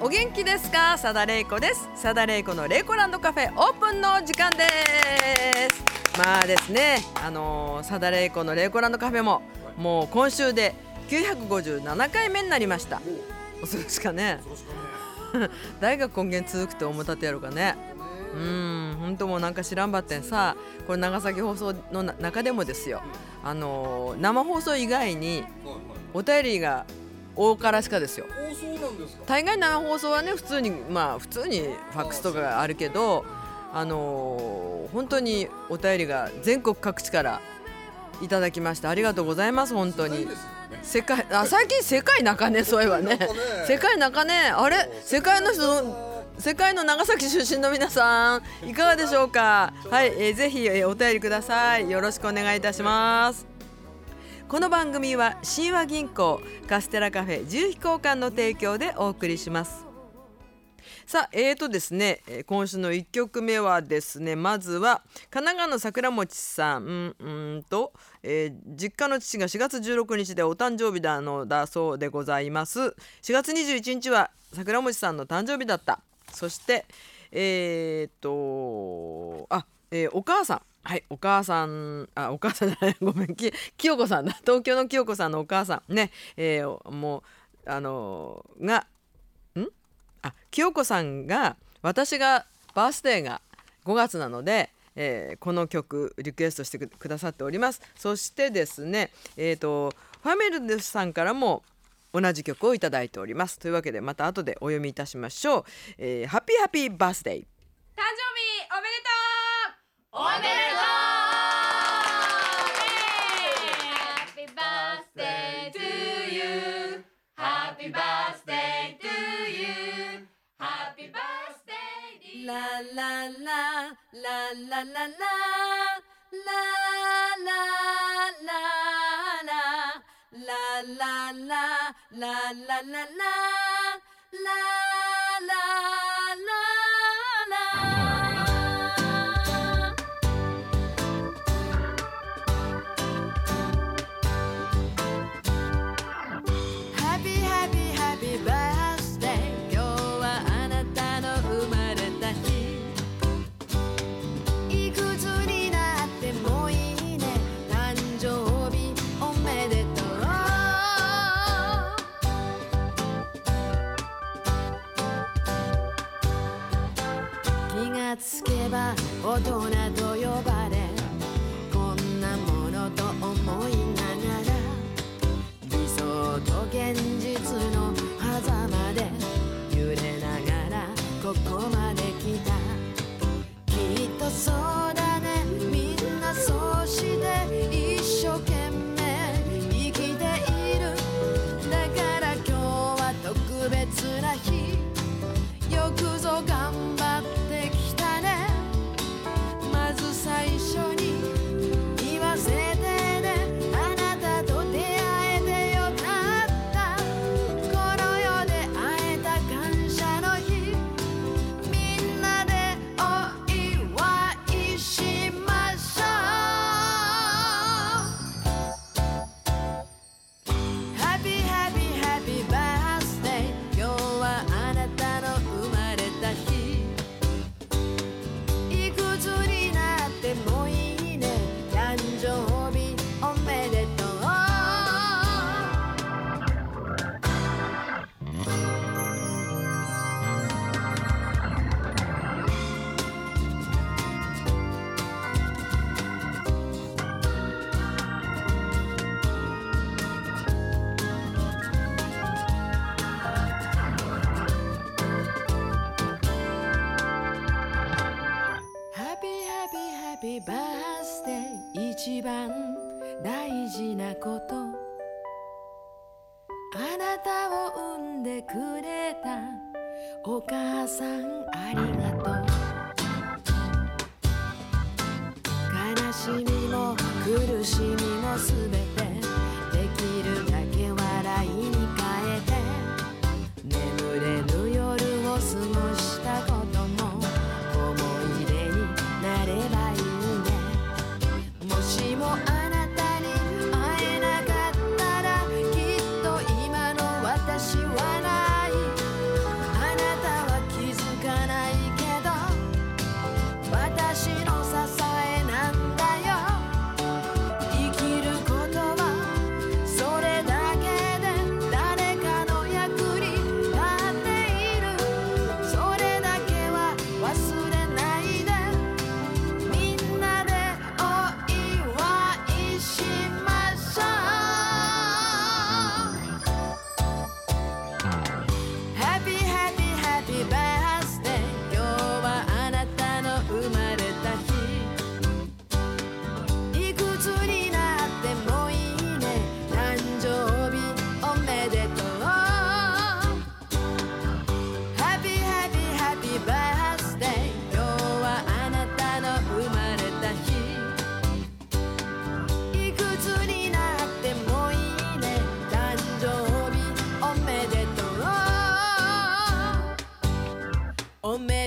お元気ですか？佐田玲子です。佐田玲子のレイコランドカフェオープンの時間です。まあですね、佐田玲子のレイコランドカフェももう今週で957回目になりました。恐ろしかね大学今月続くと思ったってやろうかね。本当もうなんか知らんばってんさ、これ長崎放送の中でもですよ、生放送以外にお便りが多からしかですよ。 そうなんですか。 大概生放送はね普通にファックスとかがあるけど、本当にお便りが全国各地からいただきましてありがとうございます。本当に最近世界中ね、そういえばね世界中ね、あれ世界の長崎出身の皆さんいかがでしょうか。はい、ぜひ、お便りください。よろしくお願いいたします。この番組は親和銀行カステラカフェ自由飛行館の提供でお送りします。さあですね、今週の1曲目はですね、まずは神奈川の桜餅さん実家の父が4月16日でお誕生日だそうでございます。4月21日は桜餅さんの誕生日だった。そしてお母さん、はい、お母さんじゃない、ごめん、清子さんだ、東京の清子さんのお母さんね、もう清子さんが、私がバースデーが5月なので、この曲リクエストしてくださっております。そしてですね、ファミルデスさんからも同じ曲をいただいております。というわけでまた後でお読みいたしましょう。ハッピーハッピーバースデー、 誕生日おめでとう。おめでとう。Happy birthday to you. Happy birthday to you. Happy birthday. ラララララララララララララつけば大人と呼ばれ、こんなものと思いながら、理想と現実の狭間で揺れながらここまで来た。きっとそうだね、みんなそうして一生懸命生きている。だから今日は特別な日、よくぞ頑張ってきたね。まず最初に言わせてね、あなたと出会えてよかった。この世で会えた感謝の日、みんなでお祝いしましょう。Happy Happy Happy Birthday、 今日はあなたの生まれた日。いくつになってもいいね、誕生日おめでとう。Happy Happy Happy Birthday、 一番大事なこと、あなたを産んでくれたお母さんありがとう。悲しみも苦しみもすべてできるだけ笑いに変えて、眠れぬ夜を過ごしたことも思い出になればいいね。もしもあなたに会えなかったら、きっと今の私はない。あな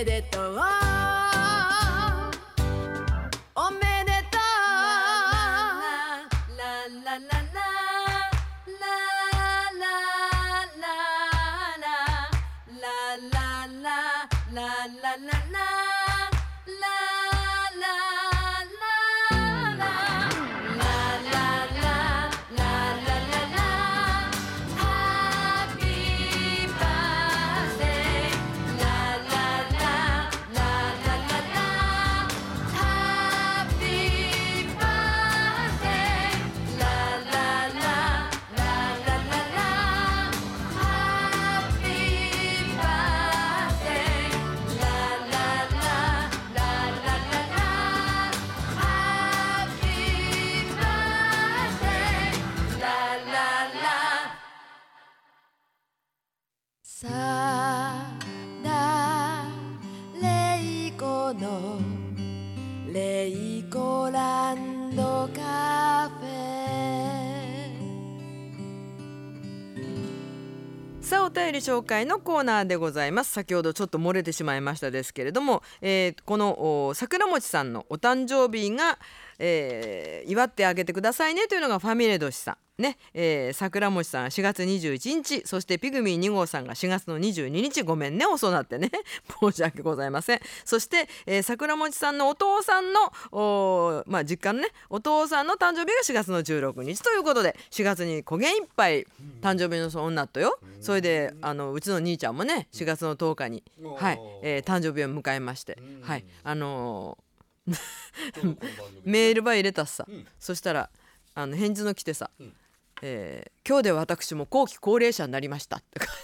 めでとうおめでとうララララララララララララララさだレイコのレイコランドカフェ。 さあお便り紹介のコーナーでございます。先ほどちょっと漏れてしまいましたですけれども、この桜餅さんのお誕生日が、祝ってあげてくださいねというのがファミレドシさんね、桜餅さんが4月21日、そしてピグミー2号さんが4月の22日、ごめんね遅なってね申し訳ございません。そして、桜餅さんのお父さんの実家のねお父さんの誕生日が4月の16日ということで、4月にこげんいっぱい誕生日の女とよ。それでうちの兄ちゃんもね4月の10日に、はい誕生日を迎えまして、はいメールば入れたさ、そしたら返事の来てさ、今日で私も後期高齢者になりました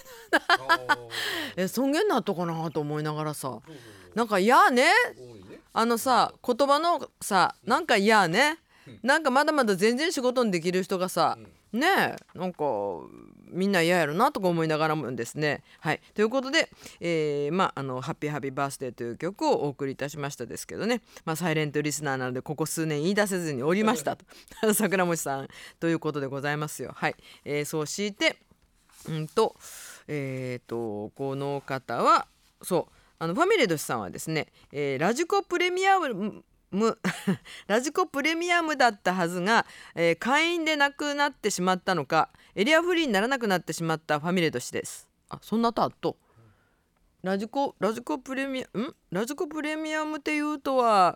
って尊厳なったかなと思いながらさ、なんか嫌ね、さ言葉のさなんか嫌ね、なんかまだまだ全然仕事にできる人がさ、ねえなんかみんな嫌やろなとか思いながらもですね、はいということで、ハッピーハッピーバースデーという曲をお送りいたしましたですけどね、サイレントリスナーなのでここ数年言い出せずにおりましたと桜餅さんということでございますよ。はい、そうしてこの方はそうファミレドシさんはですね、ラジコプレミアムラジコプレミアムだったはずが、会員でなくなってしまったのかエリアフリーにならなくなってしまったファミレド氏です。そんなとあとラジコプレミアムっていうとは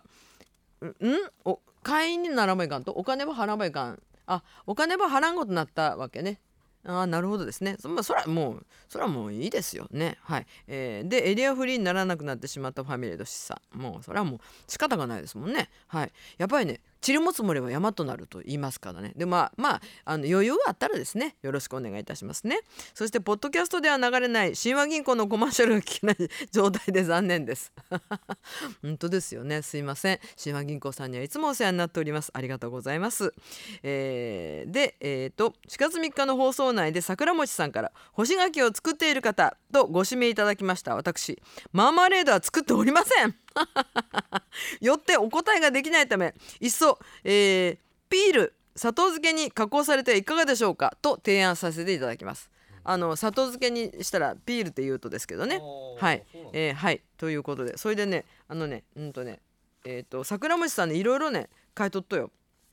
会員にならばいかんとお金は払わばいかん、お金は払んことになったわけね。なるほどですね。それはもういいですよね。はい、でエリアフリーにならなくなってしまったファミレド氏さん、もうそれはもう仕方がないですもんね。はい、やっぱりね塵も積もれば山となると言いますからね。で余裕があったらですねよろしくお願いいたしますね。そしてポッドキャストでは流れない神話銀行のコマーシャルが聞けない状態で残念です本当ですよね、すいません。神話銀行さんにはいつもお世話になっております。ありがとうございます。4月3日の放送内で桜餅さんから干し柿を作っている方とご指名いただきました。私マーマレードは作っておりませんよってお答えができないためいっそ、ピール砂糖漬けに加工されていかがでしょうかと提案させていただきます。砂糖漬けにしたらピールって言うとですけどね、はい、はいということで、それでね桜餅さんねいろいろね買い取っとよ。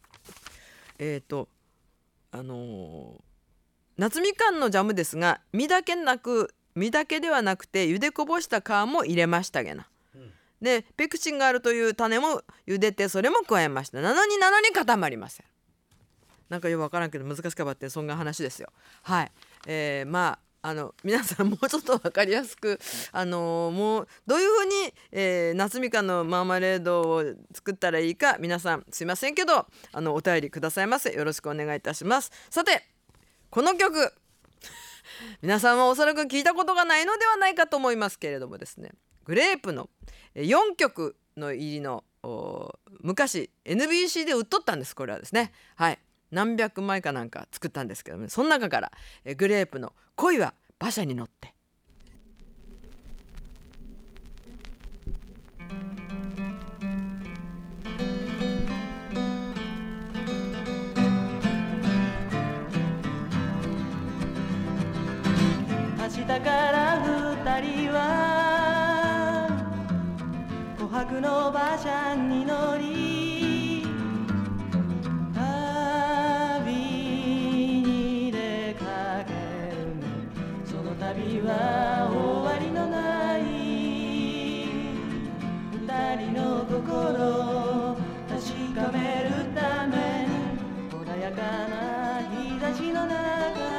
夏みかんのジャムですが実だけではなくて茹でこぼした皮も入れましたげな。でペクチンがあるという種も茹でてそれも加えました。なのに固まりません。なんかよくわからんけど難しかばってそんな話ですよ。はい、皆さんもうちょっと分かりやすくもうどういうふうに、夏みかんのマーマレードを作ったらいいか皆さんすいませんけどお便りくださいませ。よろしくお願いいたします。さてこの曲皆さんはおそらく聞いたことがないのではないかと思いますけれどもですね、グレープの4曲の入りの昔 NBC で売っとったんです。これはですね、はい何百枚かなんか作ったんですけども、その中からグレープの恋は馬車に乗って明日から二人は白の馬車に乗り旅に出かける。その旅は終わりのない二人の心確かめるために穏やかな日差しの中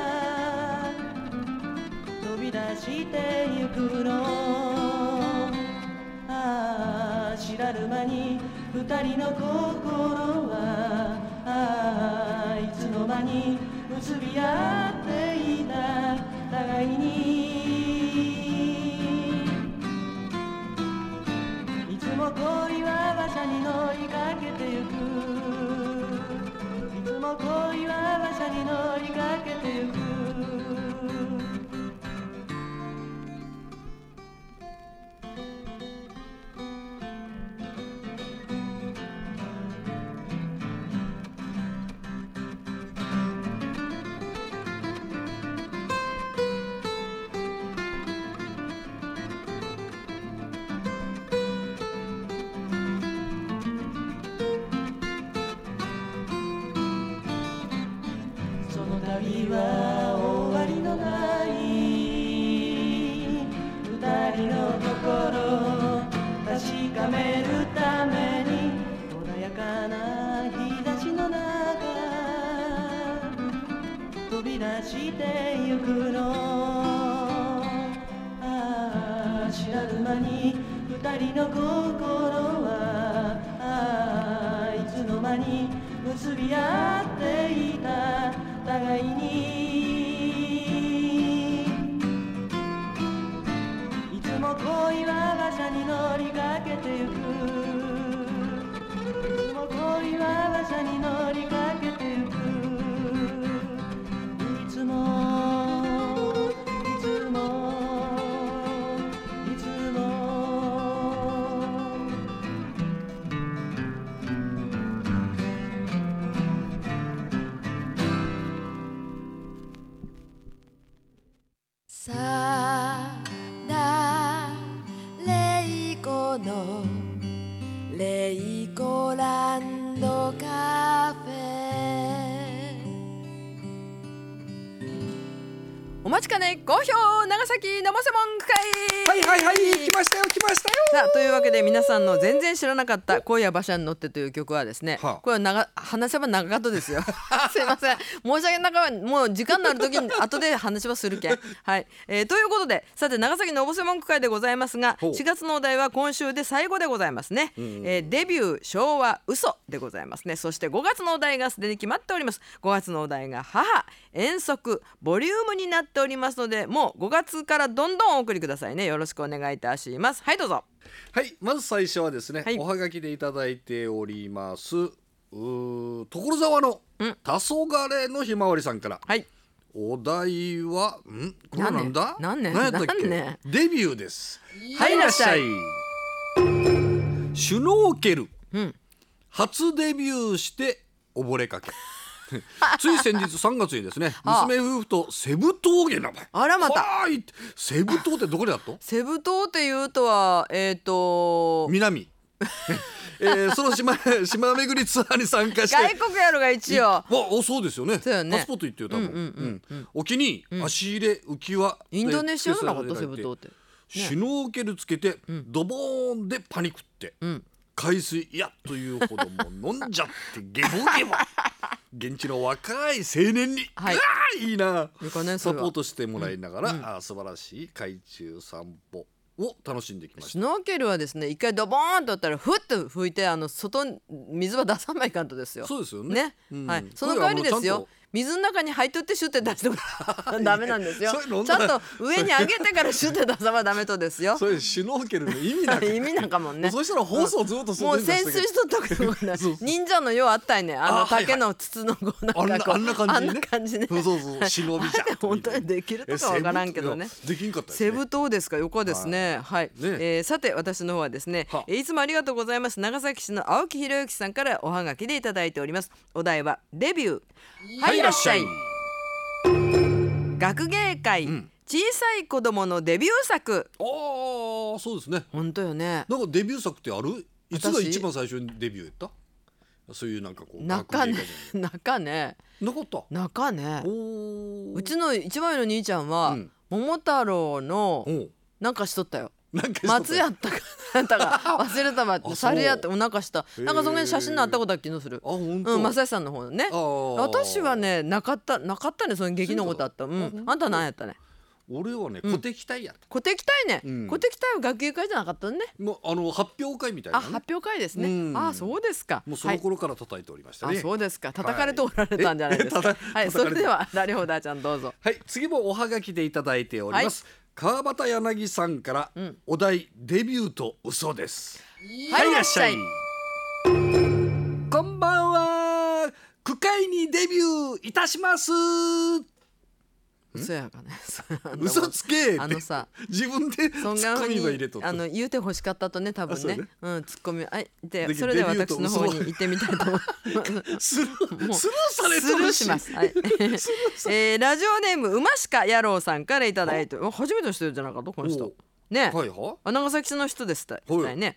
飛び出してゆくの。ああ知らぬ間に二人の心はいつの間に結び合っていた互いに。いつも恋は馬車に乗りかけてゆく。いつも恋は馬車に乗りかけてゆく。旅は終わりのない二人の心確かめるために穏やかな日差しの中飛び出してゆくの。ああ知らぬ間に二人の心はいつの間に結び合っていた互いに。いつも恋は馬車に乗りかけてゆく。いつも恋は馬車に乗りかけてゆく。いつもいつもいつもさだれいこのレイコランドカフェ。 お待ちかね好評長崎生瀬門会。 来ましたよ。 さあというわけで皆さんの全然知らなかった恋や馬車に乗ってという曲はですね、 はあ、 これは話せば長かったですよすいません申し訳なかった。もう時間のある時に後で話はするけんはい、ということでさて長崎のおぼせ文句会でございますが、4月のお題は今週で最後でございますね、デビュー昭和嘘でございますね。そして5月のお題がすでに決まっております。5月のお題が母遠足ボリュームになっておりますので、もう5月からどんどんお送りくださいね。よろしくお願いいたします。はいどうぞ。 はい、まず最初はですね、 はい、 おはがきでいただいております所沢の黄昏のひまわりさんから、 はい、 お題はこれなんだ、 何年何やったっけ、デビューです。 はいいらっしゃい。 シュノーケル、初デビューして溺れかけつい先日3月にですね娘夫婦とセブ島へ名前。 あらまた。 セブ島ってどこであった？ セブ島っていうとは南その島巡りツアーに参加して外国やろが一応そうですよね。 そうよね。 パスポート行ってよ多分。沖に足入れ浮き輪インドネシアのなかったセブ島って、 シュノーケルつけてドボーンでパニクって海水いやというほども飲んじゃってゲボゲボ現地の若い青年に、 はい、 いいな、 サポートしてもらいながら、素晴らしい海中散歩を楽しんできました。 シュノーケルはですね、一回ドボーンとやったらふっと吹いて外に水は出さないかんとですよ。 そうですよね。 はい、その代わりですよ、水の中に入っとってシュッて出してもらダメなんですよ。ちゃんと上に上げてからシュッて出さばダメとですよ。 それシュノーケルの意味なんか意味なんかもんね。 そしたら放送ずっともう潜水しとったことが忍者のようあったいね、竹の筒のこうなんかこうあんな感じね。 そう忍びじゃん。 本当にできるとかわからんけどね。 できんかった。 セブ島ですか、横ですね。はい。さて私の方はですね、いつもありがとうございます。長崎市の青木博之さんからおはがきでいただいております。お題はデビュー。はいいらっしゃい。学芸会、 小さい子供のデビュー作。 ああそうですね。 本当よね。 なんかデビュー作ってある？いつが私一番最初にデビューやった？そういうなんかこう中ね学芸会じ中ねゃなかった。 中ね。 おうちの一番上の兄ちゃんは、 うん桃太郎のおなんかしとったよ。 なんか松やったかなんだか忘れたわ。 あそう猿やっておなんかした。 へーなんかその辺写真のあったことは気のする。 あ本当。 正志さんの方のね。 あー私はねなかったねその劇のことあった。あんた何やったね。 俺はね鼓笛隊やった。 鼓笛隊ね。 うん鼓笛隊は学芸会じゃなかったね。 もう発表会みたいなね。 発表会ですね。 うんそうですか。 もうその頃から叩いておりましたね。 そうですか。叩かれておられたんじゃないですか。はい、それではラリホダーちゃんどうぞ。 はい、次もおはがきでいただいております。川端柳さんから、お題デビューと嘘です。 はいいらっしゃい。 こんばんは。句会にデビューいたします。 嘘やかね。 嘘つけ。 さ自分でツそんなッコミ風には入れとった。 言うて欲しかったとね多分ねそうね。 ツッコミででそれでデビューと私の方に行ってみたいと思いスルーされスルてるし。 ーします。はい。ラジオネーム馬鹿野郎さんからいただいて、初めての人じゃなかったこの人おね。 はいは長崎市の人でしたね。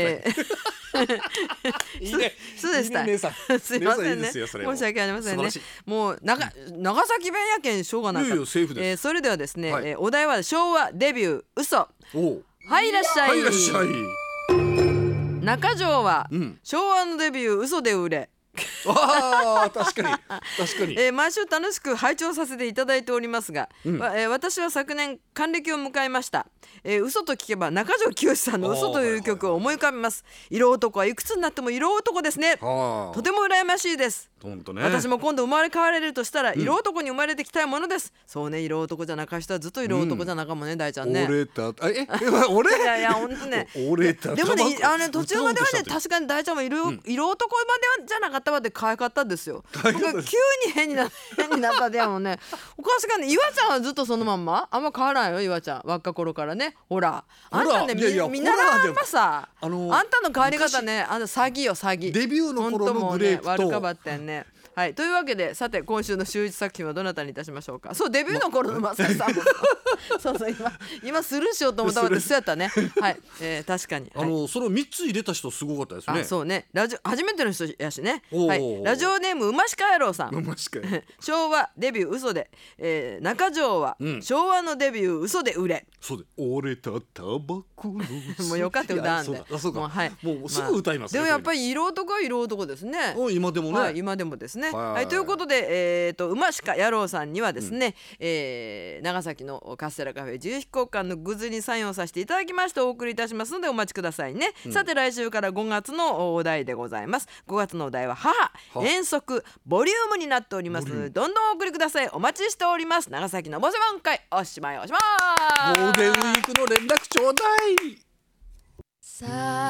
いいね。 そうでしたいいね姉さんすいませんね。 姉さんいいですよそれも申し訳ありませんね素晴らし。 もう長崎弁やけんしょうがないかいやいやセーフでら。 すそれではですね、 はいお題は昭和デビュー嘘。 おうはいいらっしゃい。 はいいらっしゃい。 中条は、 ん昭和のデビュー嘘で売れ。 ああ確かに確かに。 毎週楽しく拝聴させていただいておりますが、私は昨年還暦を迎えました。嘘と聞けば中条きよしさんの嘘という曲を思い浮かべます。色男はいくつになっても色男ですね。 はあとても羨ましいです。 本当ね。 私も今度生まれ変われるとしたら色男に生まれてきたいものです。そうね、色男じゃなか人はずっと色男じゃなかもね、大ちゃんね。 俺た俺いや本当ね。 俺たでもね途中まではね歌おうとしたって確かに大ちゃんも色男まではじゃなかったわって可愛かったですよ。僕急に変になったでやもんね。おかしかね。岩ちゃんはずっとそのまんまあんま変わらんよ。岩ちゃん若頃からね。ほらあんたねいやいや見習わんばさ。あんたの変わり方ね詐欺よ詐欺。 デビューの頃のグレープと本当もうね悪かばってんね。はい、というわけでさて今週の週一作品はどなたにいたしましょうか。そうデビューの頃の正志さんもそう今スルーしようと思ったのでそうやったね。はい、確かに、はい、 それを3つ入れた人すごかったですね。 そうね。初めての人やしね。 おーはい、ラジオネーム馬鹿野郎さん。 馬鹿野郎昭和デビュー嘘で、中条は、昭和のデビュー嘘で売れ。 そうで俺たタバコのもうよかった歌わんで。 そうかもう、はい、 もうすぐ歌いますね。 でもやっぱり色男は色男ですね。 今でもね、 はい、今でもですね。 はいはい、ということで、馬鹿野郎さんにはですね、長崎のカステラカフェ自由飛行館のグッズにサインをさせていただきましてお送りいたしますのでお待ちくださいね。さて来週から5月のお題でございます。5月のお題は母遠足ボリュームになっておりますのでどんどんお送りください。お待ちしております。長崎のぼせ番会おしまい。 ゴールデンウィークの連絡ちょうだい。 さ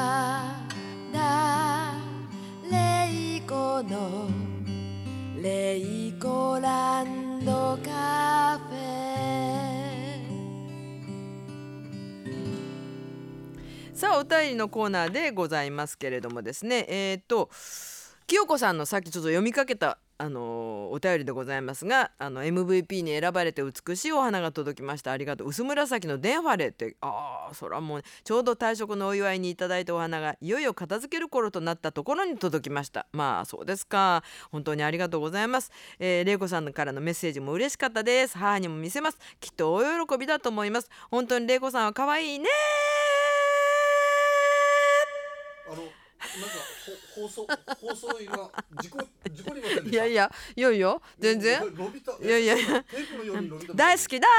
だレイコのレイコランドカフェ。 さあお便りのコーナーでございますけれどもですね、清子さんのさっきちょっと読みかけたお便りでございますがMVP に選ばれて美しいお花が届きました。ありがとう。薄紫のデンファレってそれはもう、ちょうど退職のお祝いにいただいたお花がいよいよ片付ける頃となったところに届きました。まあそうですか。本当にありがとうございます。玲子さんからのメッセージも嬉しかったです。母にも見せます。きっと大喜びだと思います。本当に玲子さんは可愛いね。 なんか放送が事故りませんでした。 いや全然伸びた。 いやテープのように伸びた。 大好きだ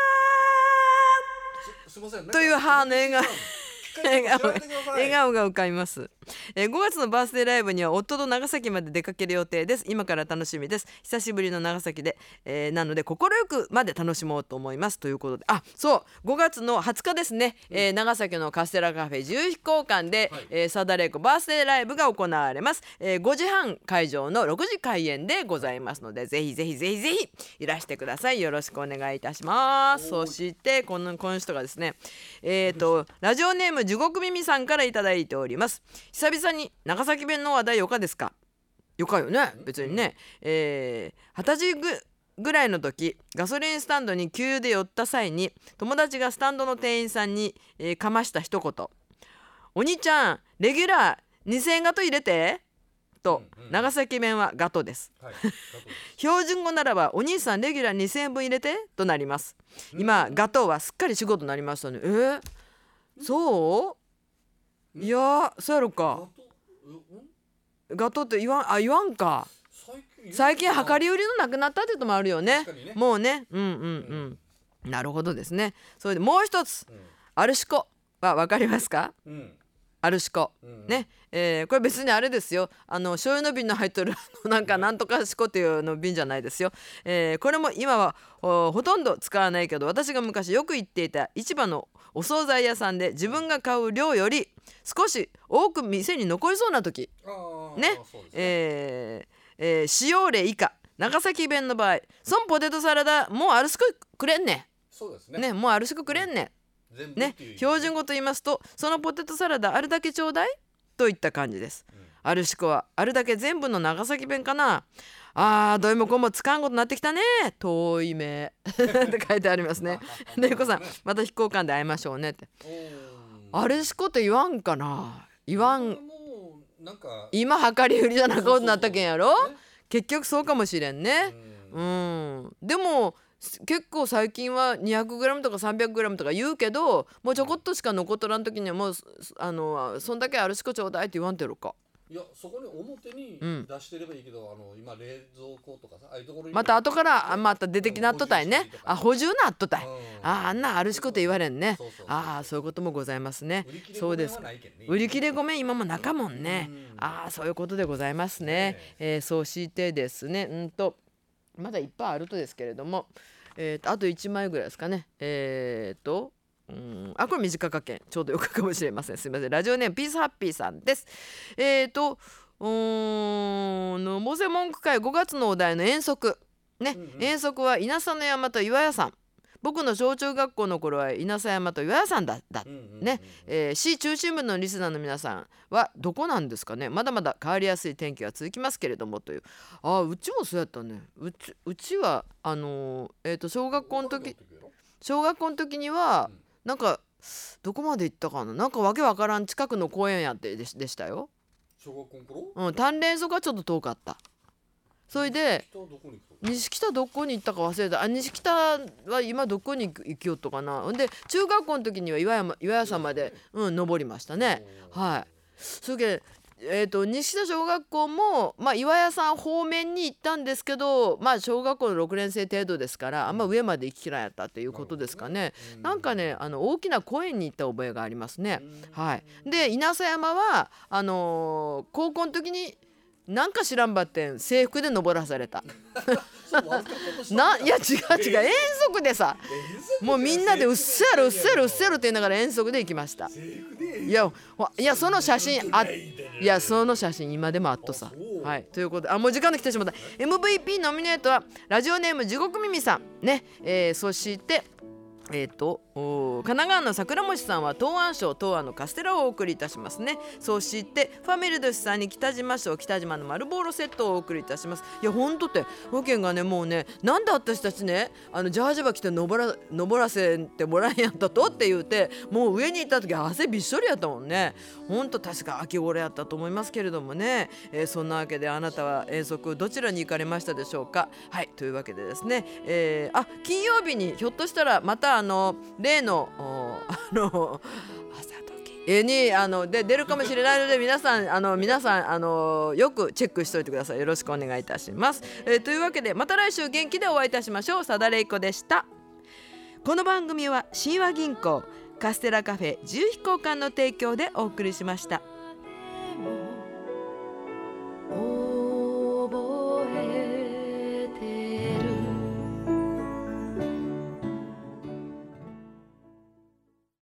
すいません。 という母の笑顔笑顔がが浮かびます。5月のバースデーライブには夫と長崎まで出かける予定です。今から楽しみです。久しぶりの長崎で、なので心よくまで楽しもうと思いますということで、そう5月の20日ですね、長崎のカステラカフェ自由飛行館で、サダレイコバースデーライブが行われます。5時半会場の6時開演でございますのでぜひぜひいらしてください。よろしくお願いいたします。そしてこの人がですねラジオネーム地獄耳さんからいただいております。久々に長崎弁の話題よかですか。よかよね別にね。二十ぐらいの時、ガソリンスタンドに給油で寄った際に友達がスタンドの店員さんに、かました一言、お兄ちゃんレギュラー2000円ガト入れてと、長崎弁はガトです、 はい、 標準語ならばお兄さんレギュラー2000円分入れてとなります。今ガトはすっかり仕事になりましたね。そういやそうやろか。ガトって言わんか。最近量り売りのなくなったってこともあるよね。もうね、なるほどですね。それでもう一つ、アルシコは分かりますか？アルシコ、ね、これ別にあれですよ、醤油の瓶の入っとるなんかなんとかシコっていうの瓶じゃないですよ。これも今はほとんど使わないけど、私が昔よく行っていた市場のお惣菜屋さんで自分が買う量より少し多く店に残りそうな時ね、使用例以下、長崎弁の場合、そんポテトサラダもうアルシコくれんね。 そうですね、もうアルシコくれんね。ね、標準語と言いますと、そのポテトサラダあるだけちょうだいといった感じです。アルシコはあるだけ全部の長崎弁かな。どいもこも使うことになってきたね、遠い目って書いてありますね。でゆこさん、また飛行館で会いましょうねって。アルシコって言わんかな。言わん。今量り売りじゃなことになったけんやろ。結局そうかもしれんね。でも結構最近は 200g とか 300g とか言うけど、もうちょこっとしか残っとらん時にはもうそんだけアルシコちょうだいって言わんてるか。 いや、そこに表に出してればいいけど、今冷蔵庫とかさ、ああいうところにまた後からまた出てきなっとったいね。補充なっとったい。あんなアルシコって言われんね。そういうこともございますね。そうです。売り切れごめん今も中もんね。そういうことでございますね。そうしてですね、まだいっぱいあるとですけれども、あと1枚ぐらいですかね。これ短かけんちょうどよくかもしれません。すみません。ラジオネームピースハッピーさんです。のぼせ文句会5月のお題の遠足ね、遠足は稲佐の山と岩屋山。僕の小中学校の頃は稲佐山と岩屋山だね。市中心部のリスナーの皆さんはどこなんですかね。まだまだ変わりやすい天気が続きますけれどもという。うちもそうやったね。うちは小学校の時にはなんかどこまで行ったかな、なんかわけわからん近くの公園やってでしたよ。 小学校の頃？ 鍛錬所がちょっと遠かった。それで西北どこに行ったか忘れた。西北は今どこに行きよっとかな。で中学校の時には岩屋山まで登りましたね。はい。それで西北小学校も、岩屋山方面に行ったんですけど、小学校の6年生程度ですからあんま上まで行ききらんやったということですかね。なんかね大きな公園に行った覚えがありますね。はい。で稲佐山は高校の時になんか知らんばってん制服で登らされたいや違う遠足でさ、もうみんなでうっせるって言いながら遠足で行きました。いやその写真その写真今でもあっとさ。はい、ということでもう時間が来てしまった。 MVP ノミネートはラジオネーム地獄耳さんね、そして神奈川の桜餅さんは東庵賞東庵のカステラをお送りいたしますね。そしてファミルドシさんに北島賞北島の丸ボーロセットをお送りいたします。いやほんとって保険がねもうね、なんで私たちねジャージバ着て登らせてもらえんやったとって言うて、もう上に行った時汗びっしょりやったもんね。ほんと確か秋頃やったと思いますけれどもね、そんなわけであなたは遠足どちらに行かれましたでしょうか。はい、というわけでですね、金曜日にひょっとしたらまた例の朝時にで出るかもしれないので皆さんよくチェックしておいてください。よろしくお願いいたします。というわけでまた来週元気でお会いいたしましょう。さだれいこでした。この番組は親和銀行カステラカフェ自由飛行館の提供でお送りしました。